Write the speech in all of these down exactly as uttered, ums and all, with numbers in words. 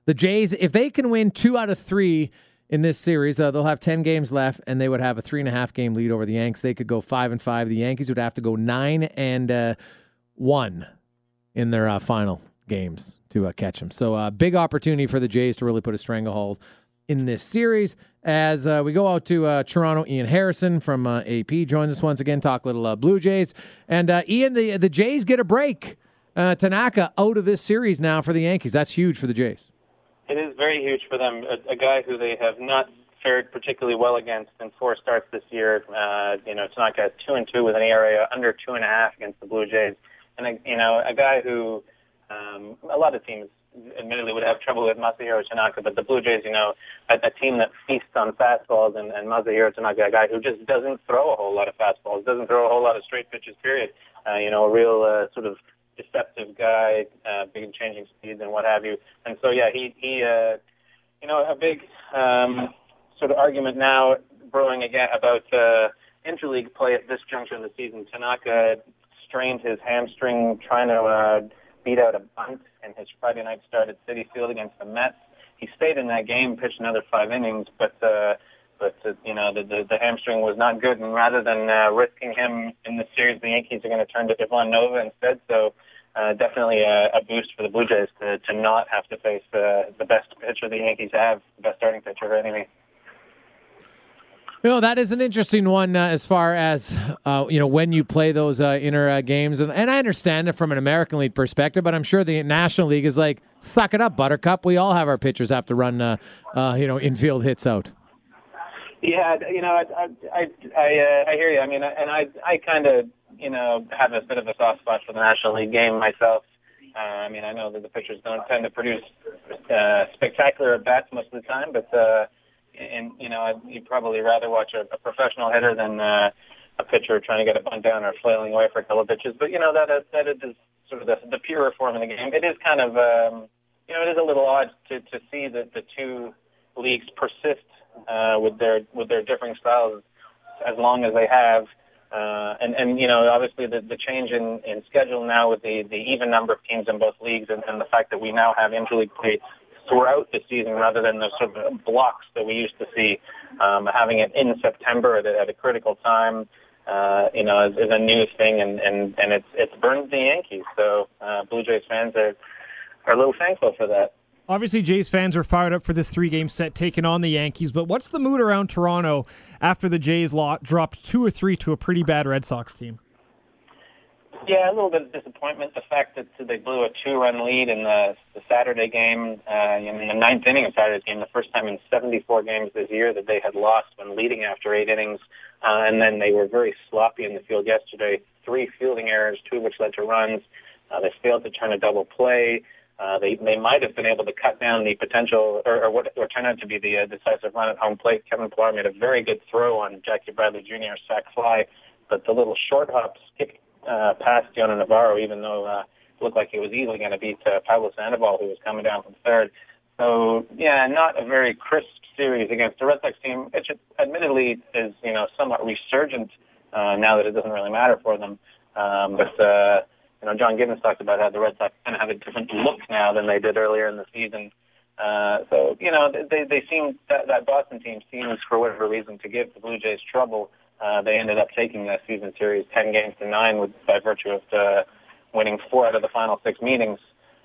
The Jays, if they can win two out of three in this series, uh, they'll have ten games left, and they would have a three and a half game lead over the Yanks. They could go five and five. The Yankees would have to go nine and uh, one in their uh, final games to uh, catch them. So, uh, big opportunity for the Jays to really put a stranglehold in this series. As uh, we go out to uh, Toronto, Ian Harrison from uh, A P joins us once again. Talk little uh, Blue Jays, and uh, Ian, the the Jays get a break. Uh, Tanaka out of this series now for the Yankees. That's huge for the Jays. It is very huge for them. A, a guy who they have not fared particularly well against in four starts this year. Uh, you know, Tanaka two and two with an E R A under two and a half against the Blue Jays, and a, you know, a guy who um, a lot of teams admittedly would have trouble with Masahiro Tanaka, but the Blue Jays, you know, a, a team that feasts on fastballs, and, and Masahiro Tanaka, a guy who just doesn't throw a whole lot of fastballs, doesn't throw a whole lot of straight pitches, period. Uh, you know, a real uh, sort of deceptive guy, uh, big changing speeds and what have you. And so, yeah, he, he uh, you know, a big um, sort of argument now brewing again about uh, interleague play at this juncture of the season. Tanaka strained his hamstring trying to uh, beat out a bunt in his Friday night start at Citi Field against the Mets. He stayed in that game, pitched another five innings, but uh, but uh, you know the, the the hamstring was not good. And rather than uh, risking him in the series, the Yankees are going to turn to Ivan Nova instead. So uh, definitely a, a boost for the Blue Jays to to not have to face uh, the best pitcher the Yankees have, the best starting pitcher anyway. You know, that is an interesting one uh, as far as, uh, you know, when you play those uh, inner uh, games. And, and I understand it from an American League perspective, but I'm sure the National League is like, suck it up, Buttercup. We all have our pitchers have to run, uh, uh, you know, infield hits out. Yeah, you know, I I I, I, uh, I hear you. I mean, and I I kind of, you know, have a bit of a soft spot for the National League game myself. Uh, I mean, I know that the pitchers don't tend to produce uh, spectacular at-bats most of the time, but... Uh, And, you know, you'd probably rather watch a, a professional hitter than uh, a pitcher trying to get a bunt down or flailing away for a couple of pitches. But, you know, that is, that is sort of the, the purer form of the game. It is kind of, um, you know, it is a little odd to, to see that the two leagues persist uh, with their with their differing styles as long as they have. Uh, and, and, you know, obviously the, the change in, in schedule now with the, the even number of teams in both leagues and, and the fact that we now have interleague play throughout the season rather than the sort of blocks that we used to see. Um, having it in September at a, at a critical time, uh, you know, is, is a new thing, and, and, and it's it's burned the Yankees. So uh, Blue Jays fans are, are a little thankful for that. Obviously, Jays fans are fired up for this three-game set taking on the Yankees, but what's the mood around Toronto after the Jays lot dropped two or three to a pretty bad Red Sox team? Yeah, a little bit of disappointment. The fact that they blew a two-run lead in the, the Saturday game, uh, in the ninth inning of Saturday's game, the first time in seventy-four games this year that they had lost when leading after eight innings. Uh, and then they were very sloppy in the field yesterday. Three fielding errors, two of which led to runs. Uh, they failed to turn a double play. Uh, they they might have been able to cut down the potential, or, or what or turn out to be the uh, decisive run at home plate. Kevin Pillar made a very good throw on Jackie Bradley Junior's sac fly, but the little short hop skipped Uh, past Yona Navarro, even though uh, it looked like he was easily going to beat uh, Pablo Sandoval, who was coming down from third. So, yeah, not a very crisp series against the Red Sox team, which admittedly is, you know, somewhat resurgent uh, now that it doesn't really matter for them. Um, but, uh, you know, John Gibbons talked about how the Red Sox kind of have a different look now than they did earlier in the season. Uh, so, you know, they, they seem, that, that Boston team seems, for whatever reason, to give the Blue Jays trouble. Uh, they ended up taking that season series ten games to nine with, by virtue of uh, winning four out of the final six meetings.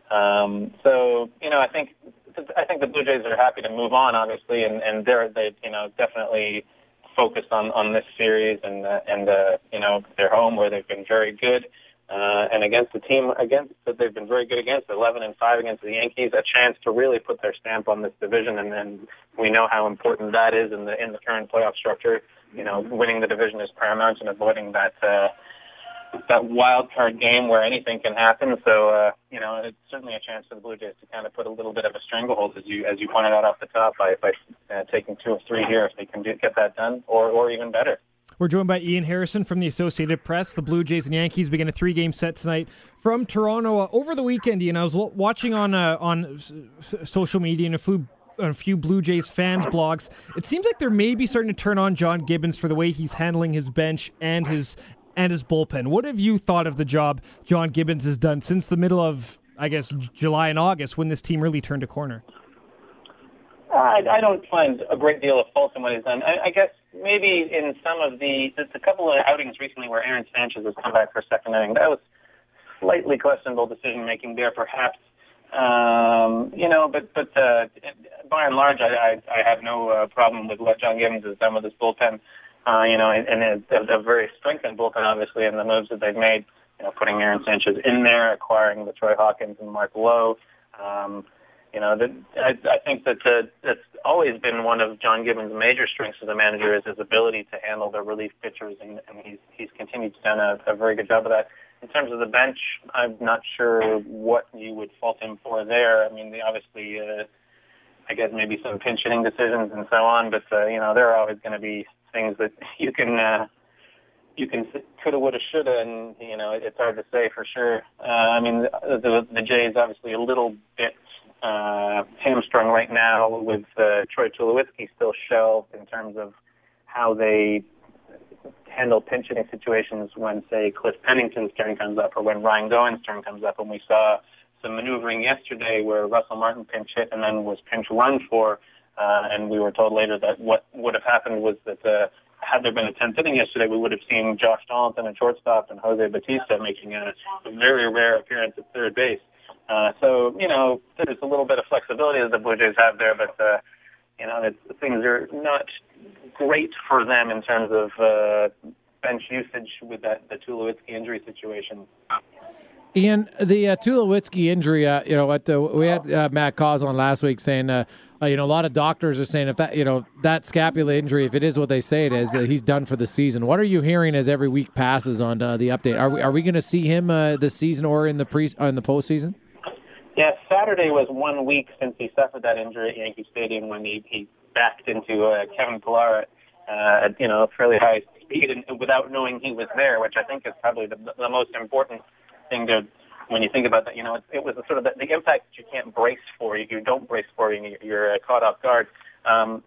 Um, so, you know, I think I think the Blue Jays are happy to move on, obviously, and, and they're they you know definitely focused on, on this series and uh, and uh, you know their home where they've been very good. Uh, and against the team against that they've been very good against, eleven and five against the Yankees, a chance to really put their stamp on this division, and, and we know how important that is in the in the current playoff structure. You know, winning the division is paramount, and avoiding that uh, that wild card game where anything can happen. So, uh, you know, it's certainly a chance for the Blue Jays to kind of put a little bit of a stranglehold, as you as you pointed out off the top, by by uh, taking two or three here if they can do, get that done, or or even better. We're joined by Ian Harrison from the Associated Press. The Blue Jays and Yankees begin a three-game set tonight from Toronto. Uh, over the weekend, Ian, I was w- watching on uh, on s- social media and a few, a few Blue Jays fans' blogs. It seems like they're maybe starting to turn on John Gibbons for the way he's handling his bench and his and his bullpen. What have you thought of the job John Gibbons has done since the middle of, I guess, July and August when this team really turned a corner? I, I don't find a great deal of fault in what he's done. I, I guess maybe in some of the, there's a couple of outings recently where Aaron Sanchez has come back for a second inning. That was slightly questionable decision-making there, perhaps. Um, you know, but but uh, by and large, I, I, I have no uh, problem with what John Gibbons has done with his bullpen. Uh, you know, and, and a, a very strengthened bullpen, obviously, and the moves that they've made. You know, putting Aaron Sanchez in there, acquiring the Troy Hawkins and Mark Lowe. Um, you know, that I, I think that uh, that's always been one of John Gibbons' major strengths as a manager is his ability to handle the relief pitchers, and, and he's he's continued to do a, a very good job of that. In terms of the bench, I'm not sure what you would fault him for there. I mean, they obviously, uh, I guess maybe some pinch hitting decisions and so on, but uh, you know, there are always going to be things that you can uh, you can coulda, woulda, shoulda, and you know, it's hard to say for sure. Uh, I mean, the, the the Jays obviously a little bit uh, hamstrung right now with uh, Troy Tulowitzki still shelved in terms of how they handle pinch hitting situations when, say, Cliff Pennington's turn comes up or when Ryan Goins' turn comes up. And we saw some maneuvering yesterday where Russell Martin pinch hit and then was pinch run for, uh, and we were told later that what would have happened was that uh, had there been a tenth inning yesterday, we would have seen Josh Donaldson at shortstop and Jose Batista making a, a very rare appearance at third base. Uh, so, you know, there's a little bit of flexibility that the Blue Jays have there, but, uh, you know, it's, things are not great for them in terms of uh, bench usage with that the Tulowitzki injury situation. Ian, the uh, Tulowitzki injury, uh, you know, what uh, we had uh, Matt Cause on last week saying, uh, uh, you know, a lot of doctors are saying if that, you know, that scapula injury, if it is what they say it is, that he's done for the season. What are you hearing as every week passes on uh, the update? Are we are we going to see him uh, this season or in the pre uh, in the postseason? Yeah, Saturday was one week since he suffered that injury at Yankee Stadium when he, he backed into uh, Kevin Pillar uh, at, you know, fairly high speed and without knowing he was there, which I think is probably the, the most important thing to, when you think about that. You know, it, it was sort of the, the impact that you can't brace for, you, you don't brace for, and you're uh, caught off guard. Um,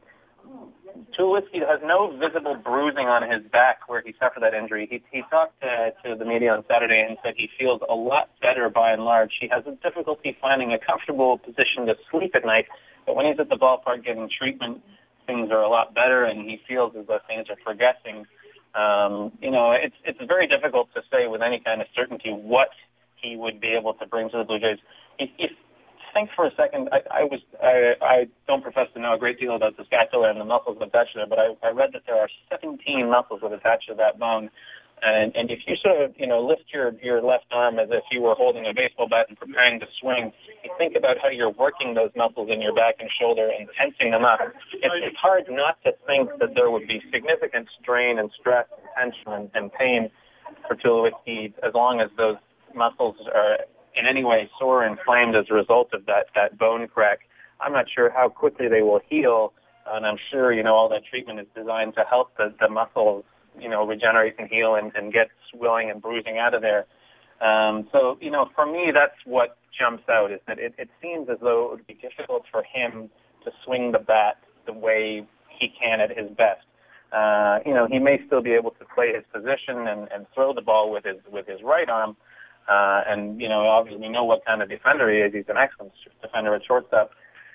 Tulowitzki has no visible bruising on his back where he suffered that injury. He, he talked uh, to the media on Saturday and said he feels a lot better by and large. He has a difficulty finding a comfortable position to sleep at night, but when he's at the ballpark getting treatment, things are a lot better, and he feels as though things are progressing. Um, you know, it's it's very difficult to say with any kind of certainty what he would be able to bring to the Blue Jays. If, if think for a second, I, I was I, I don't profess to know a great deal about the scapula and the muscles attached to it, but I, I read that there are seventeen muscles that attach to that bone. And, and if you sort of, you know, lift your, your left arm as if you were holding a baseball bat and preparing to swing, you think about how you're working those muscles in your back and shoulder and tensing them up. It's, it's hard not to think that there would be significant strain and stress and tension and, and pain for Tulowitzki as long as those muscles are in any way sore and inflamed as a result of that, that bone crack. I'm not sure how quickly they will heal, and I'm sure, you know, all that treatment is designed to help the, the muscles, you know, regenerate and heal and, and get swelling and bruising out of there. Um, so, you know, for me, that's what jumps out, is that it, it seems as though it would be difficult for him to swing the bat the way he can at his best. Uh, you know, he may still be able to play his position and, and throw the ball with his with his right arm. Uh, and, you know, obviously we know what kind of defender he is. He's an excellent defender at shortstop.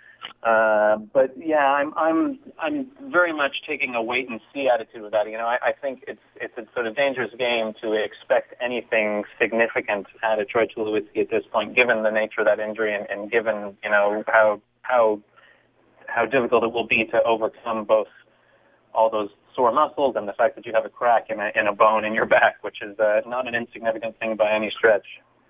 Uh, but yeah, I'm I'm I'm very much taking a wait and see attitude with that. You know, I, I think it's it's a sort of dangerous game to expect anything significant out of Troy Tulowitzki at this point, given the nature of that injury and, and given, you know, how how how difficult it will be to overcome both all those sore muscles and the fact that you have a crack in a in a bone in your back, which is uh, not an insignificant thing by any stretch.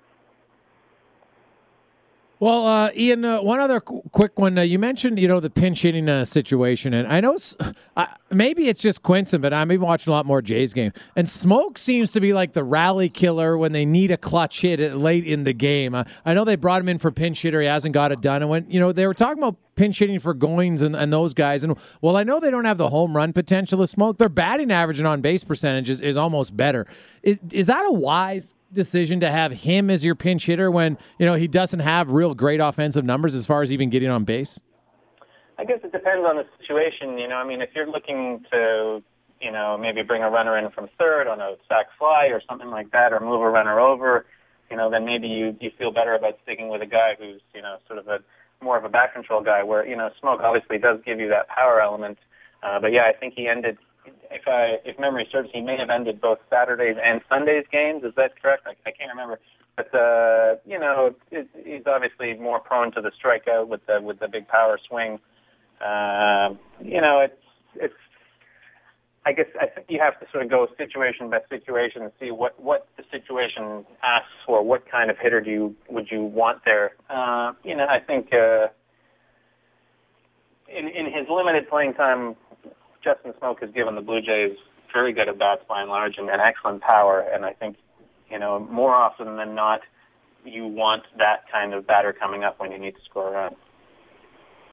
Well, uh, Ian, uh, one other qu- quick one. Uh, you mentioned, you know, the pinch hitting uh, situation, and I know s- uh, maybe it's just coincidence, but I'm even watching a lot more Jays game. And Smoak seems to be like the rally killer when they need a clutch hit late in the game. Uh, I know they brought him in for pinch hitter; he hasn't got it done. And when you know they were talking about pinch hitting for Goins and, and those guys, and well, I know they don't have the home run potential of Smoak. Their batting average and on base percentage is, is almost better. Is is that a wise decision to have him as your pinch hitter when, you know, he doesn't have real great offensive numbers as far as even getting on base? I guess it depends on the situation. You know, I mean, if you're looking to, you know, maybe bring a runner in from third on a sac fly or something like that, or move a runner over, you know, then maybe you, you feel better about sticking with a guy who's, you know, sort of a, more of a back control guy. Where you know Smoke obviously does give you that power element, uh, but yeah, I think he ended. If I if memory serves, he may have ended both Saturdays and Sundays games. Is that correct? I, I can't remember. But uh, you know, it, he's obviously more prone to the strikeout with the with the big power swing. Uh, you know, it's it's. I guess I think you have to sort of go situation by situation and see what, what the situation asks for. What kind of hitter do you would you want there? Uh, you know, I think uh, in in his limited playing time, Justin Smoak has given the Blue Jays very good at bats by and large and, and excellent power. And I think you know more often than not, you want that kind of batter coming up when you need to score a run.